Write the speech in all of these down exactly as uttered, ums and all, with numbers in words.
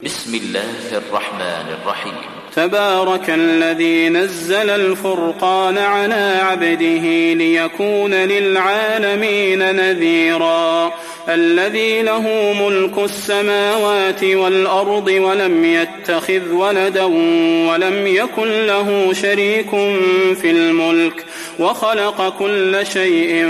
بسم الله الرحمن الرحيم. تبارك الذي نزل الفرقان على عبده ليكون للعالمين نذيرا. الذي له ملك السماوات والأرض ولم يتخذ ولدا ولم يكن له شريك في الملك وخلق كل شيء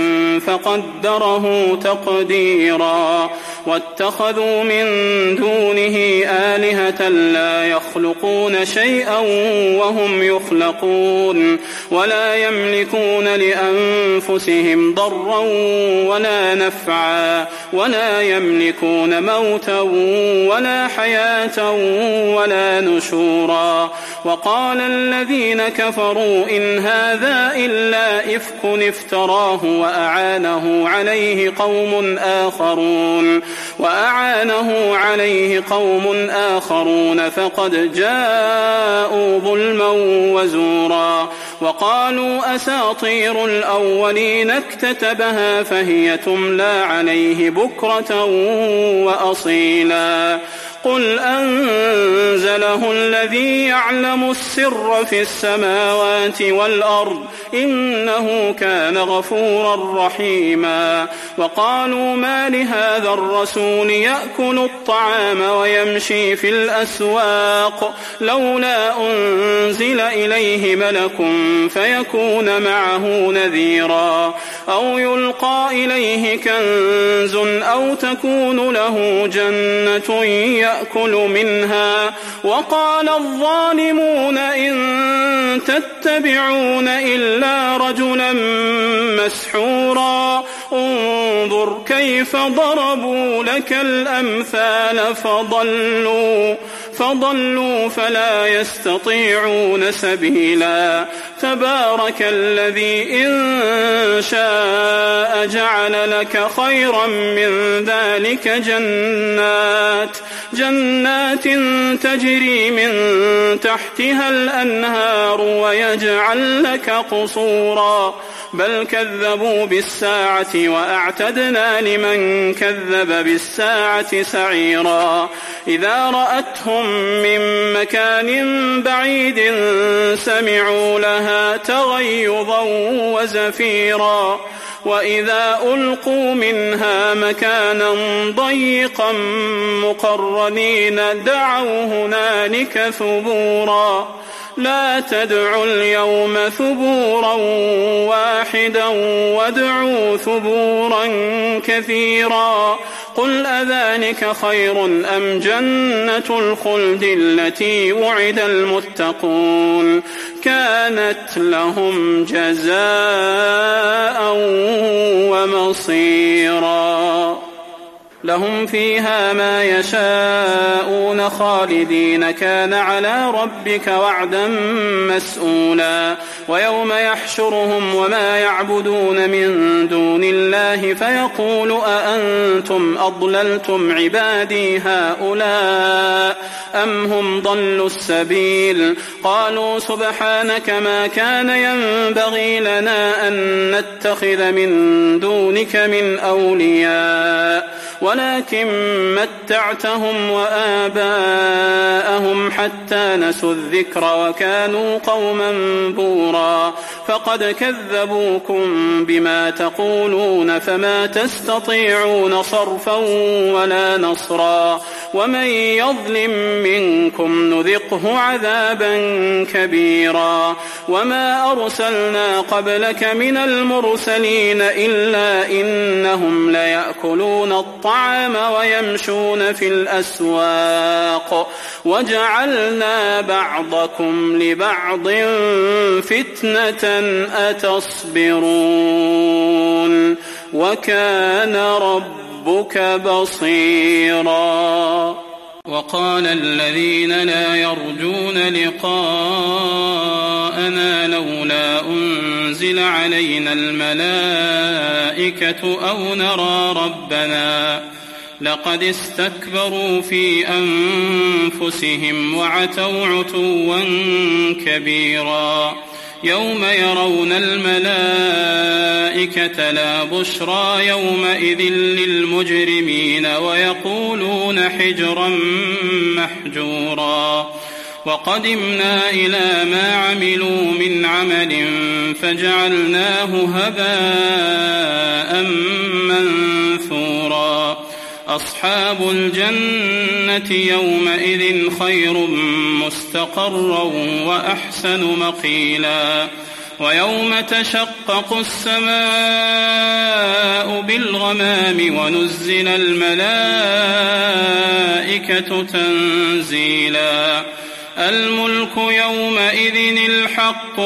فقدره تقديرا. واتخذوا من دونه آلهة لا يخلقون شيئا وهم يخلقون ولا يملكون لأنفسهم ضرا ولا نفعا ولا يملكون موتا ولا حياة ولا نشورا. وقال الذين كفروا إن هذا إلا إفك افتراه وأعانه عليه قوم آخرون وأعانه عليه قوم آخرون فقد جاءوا ظلما وزورا. وقالوا أساطير الأولين اكتتبها فهي تملى عليه بكرة وأصيلا. قل أنزله الذي يعلم السر في السماوات والأرض إنه كان غفورا رحيما. وقالوا ما لهذا الرسول يأكل الطعام ويمشي في الأسواق لولا أنزل إليه ملك فيكون معه نذيرا أو يلقى إليه كنز أو تكون له جنة يأكل منها. وقال الظالمون إن تتبعون إلا رجلا مسحورا. انظر كيف ضربوا لك الأمثال فضلوا فضلوا فلا يستطيعون سبيلا. تبارك الذي إن شاء جعل لك خيرا من ذلك جنات جنات تجري من تحتها الأنهار ويجعل لك قصورا. بل كذبوا بالساعة وأعتدنا لمن كذب بالساعة سعيرا. إذا رأتهم من مكان بعيد سمعوا لها تغيظا وزفيرا. وإذا ألقوا منها مكانا ضيقا مقرنين دعوا هنالك ثبورا. لا تدعوا اليوم ثبورا واحدا وادعوا ثبورا كثيرا. قل أذلك خير أم جنة الخلد التي وعد المتقون كانت لهم جزاء ومصيرا. لهم فيها ما يشاءون خالدين كان على ربك وعدا مسئولا. ويوم يحشرهم وما يعبدون من دون الله فيقول أأنتم أضللتم عبادي هؤلاء أم هم ضلوا السبيل. قالوا سبحانك ما كان ينبغي لنا أن نتخذ من دونك من أولياء ولكن متعتهم وآباءهم حتى نسوا الذكر وكانوا قوما بورا. فقد كذبوكم بما تقولون فما تستطيعون صرفا ولا نصرا. ومن يظلم منكم نذقه عذابا كبيرا. وما أرسلنا قبلك من المرسلين إلا إنهم ليأكلون الطعام ويمشون في الأسواق وجعلنا بعضكم لبعض فتنة أتصبرون وكان ربك بصيرا. وقال الذين لا يرجون لقاءنا لولا أنزل علينا الملائكة أو نرى ربنا لقد استكبروا في أنفسهم وعتوا عتوا كبيرا. يوم يرون الملائكة لا بشرى يومئذ للمجرمين ويقولون حجرا محجورا وقدمنا إلى ما عملوا من عمل فجعلناه هباء منثورا أصحاب الجنة يومئذ خير مستقرا وأحسن مقيلا ويوم تشقق السماء بالغمام ونزل الملائكة تنزيلا الملك يومئذ الحق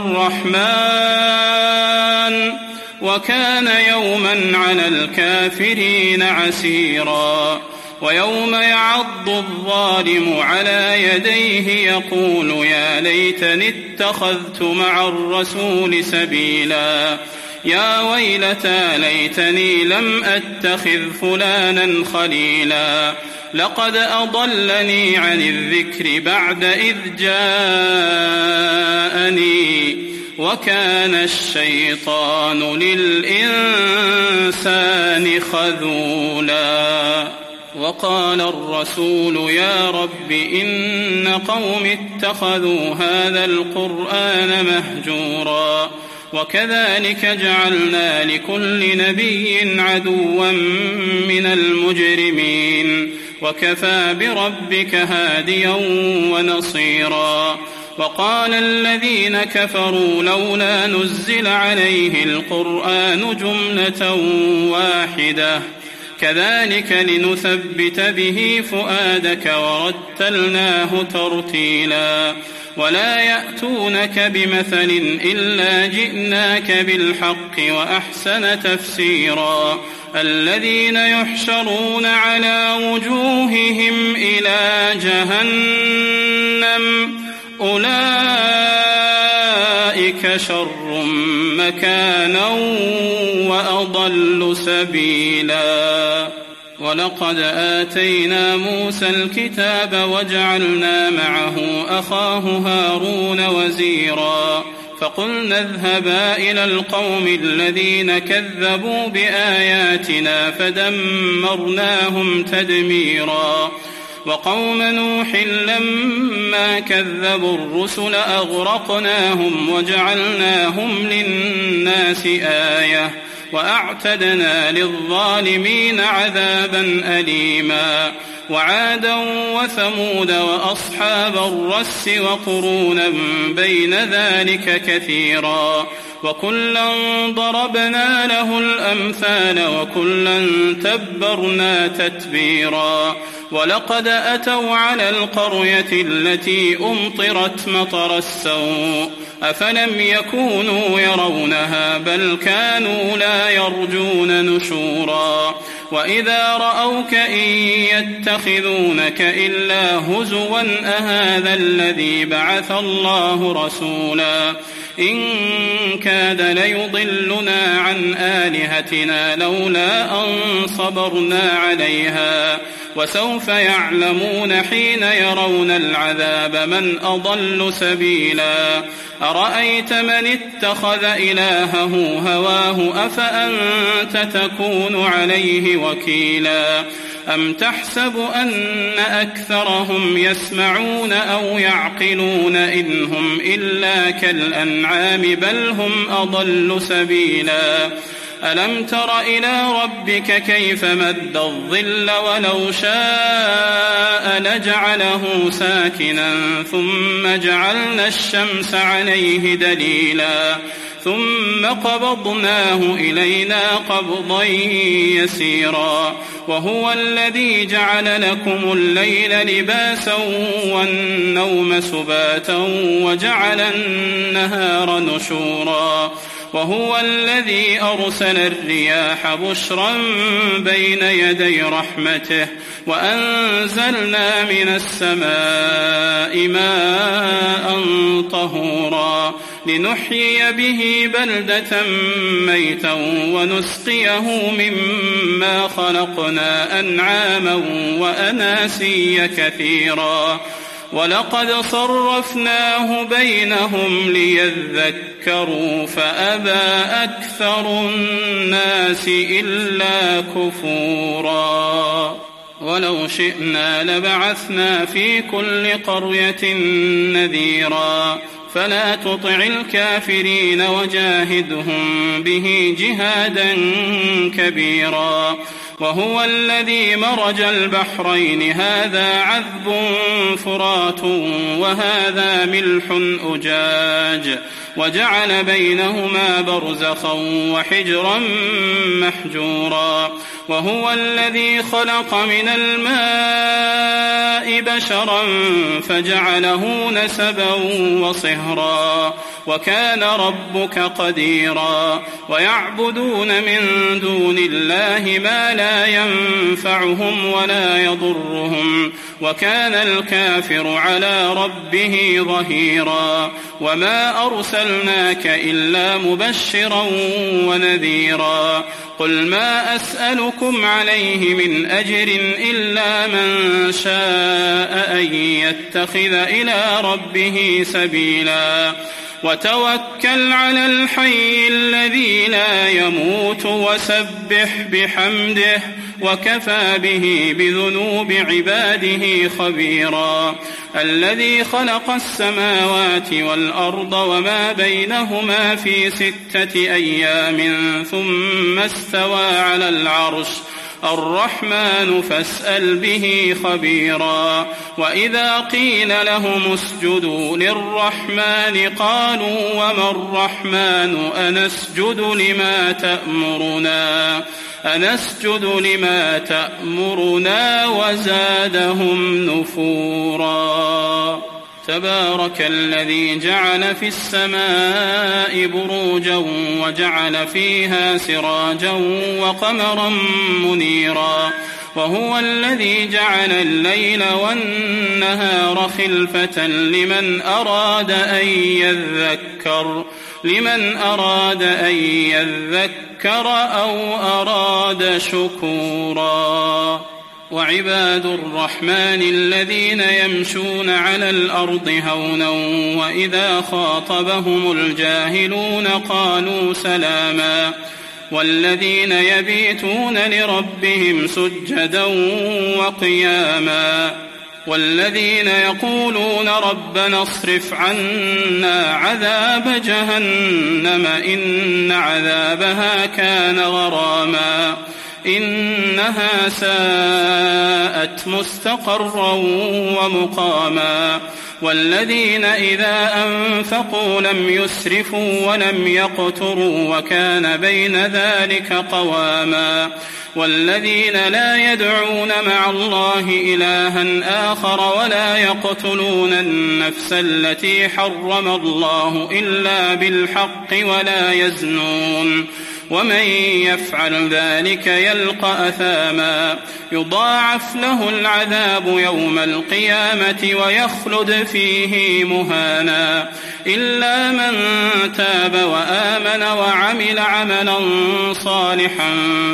للرحمن وكان يوما على الكافرين عسيرا ويوم يعض الظالم على يديه يقول يا ليتني اتخذت مع الرسول سبيلا يا ويلتى ليتني لم أتخذ فلانا خليلا لقد أضلني عن الذكر بعد إذ جاءني وكان الشيطان للإنسان خذولا وقال الرسول يا رب إن قوم اتخذوا هذا القرآن مهجورا وكذلك جعلنا لكل نبي عدوا من المجرمين وكفى بربك هاديا ونصيرا وقال الذين كفروا لولا نزل عليه القرآن جملة واحدة كذلك لنثبت به فؤادك ورتلناه ترتيلا ولا يأتونك بمثل إلا جئناك بالحق وأحسن تفسيرا الذين يحشرون على وجوههم إلى جهنم أولئك شر مكانا وأضل سبيلا ولقد آتينا موسى الكتاب وجعلنا معه أخاه هارون وزيرا فقلنا اذهبا إلى القوم الذين كذبوا بآياتنا فدمرناهم تدميرا وقوم نوح لما كذبوا الرسل أغرقناهم وجعلناهم للناس آية وأعتدنا للظالمين عذابا أليما وعادا وثمود وأصحاب الرس وقرونا بين ذلك كثيرا وكلا ضربنا له الأمثال وكلا تبرنا تتبيرا ولقد أتوا على القرية التي أمطرت مطر السوء أفلم يكونوا يرونها بل كانوا لا يرجون نشورا وإذا رأوك إن يتخذونك إلا هزوا أهذا الذي بعث الله رسولا إن كاد ليضلنا عن آلهتنا لولا أن صبرنا عليها وسوف يعلمون حين يرون العذاب من أضل سبيلا أرأيت من اتخذ إلهه هواه أفأنت تكون عليه وكيلا أم تحسب أن أكثرهم يسمعون أو يعقلون إن هم إلا كالأنعام بل هم أضل سبيلا ألم تر إلى ربك كيف مد الظل ولو شاء لجعله ساكنا ثم جعلنا الشمس عليه دليلا ثم قبضناه إلينا قبضا يسيرا وهو الذي جعل لكم الليل لباسا والنوم سباتا وجعل النهار نشورا وهو الذي أرسل الرياح بشرا بين يدي رحمته وأنزلنا من السماء ماء طهورا لنحيي به بلدة ميتا ونسقيه مما خلقنا أنعاما وأناسيا كثيرا ولقد صرفناه بينهم ليذكروا فأبى أكثر الناس إلا كفورا ولو شئنا لبعثنا في كل قرية نذيرا فلا تطع الكافرين وجاهدهم به جهادا كبيرا وهو الذي مرج البحرين هذا عذب فرات وهذا ملح أجاج وجعل بينهما برزخا وحجرا محجورا وهو الذي خلق من الماء بشرا فجعله نسبا وصهرا وكان ربك قديرا ويعبدون من دون الله ما لا ينفعهم ولا يضرهم وكان الكافر على ربه ظهيرا وما أرسلناك إلا مبشرا ونذيرا قل ما أسألكم عليه من أجر إلا من شاء أن يتخذ إلى ربه سبيلا وتوكل على الحي الذي لا يموت وسبح بحمده وكفى به بذنوب عباده خبيرا الذي خلق السماوات والأرض وما بينهما في ستة أيام ثم استوى على العرش الرحمن فاسأل به خبيرا وإذا قيل لهم اسجدوا للرحمن قالوا وما الرحمن أنسجد لما تأمرنا أنسجد لما تأمرنا وزادهم نفورا تبارك الذي جعل في السماء بروجا وجعل فيها سراجا وقمرا منيرا وهو الذي جعل الليل والنهار خلفة لمن أراد أن يذكر لمن أراد أن يذكر أو أراد شكورا وعباد الرحمن الذين يمشون على الأرض هونا وإذا خاطبهم الجاهلون قالوا سلاما والذين يبيتون لربهم سجدا وقياما والذين يقولون ربنا اصرف عنا عذاب جهنم إن عذابها كان غراما إنها ساءت مستقرا ومقاما والذين إذا أنفقوا لم يسرفوا ولم يقتروا وكان بين ذلك قواما والذين لا يدعون مع الله إلها آخر ولا يقتلون النفس التي حرم الله إلا بالحق ولا يزنون ومن يفعل ذلك يلقى أثاما يضاعف له العذاب يوم القيامة ويخلد فيه مهانا إلا من تاب وآمن وعمل عملا صالحا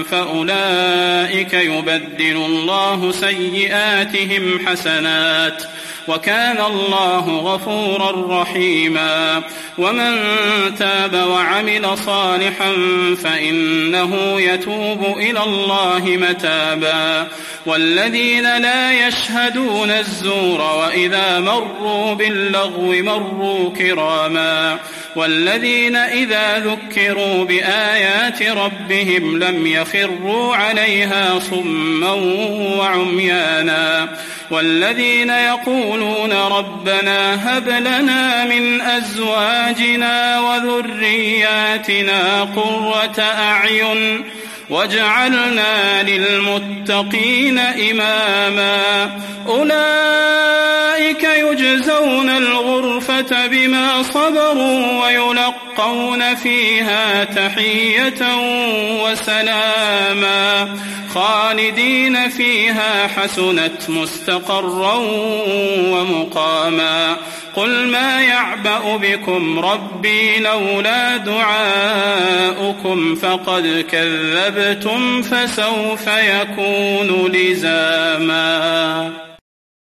فأولئك يبدل الله سيئاتهم حسنات وكان الله غفورا رحيما ومن تاب وعمل صالحا فإنه يتوب إلى الله متابا والذين لا يشهدون الزور وإذا مروا باللغو مروا كراما والذين إذا ذكروا بآيات ربهم لم يخروا عليها صما وعميانا والذين يقولون ربنا هب لنا من أزواجنا وذرياتنا قرة أعين واجعلنا للمتقين إماما أولئك يجزون الغرفة بما صبروا ويلقون فيها تحية وسلاما خالدين فيها حسنت مستقرا ومقاما قل ما يعبأ بكم ربي لولا دعاؤكم فقد كذبتم فسوف يكون لزاما.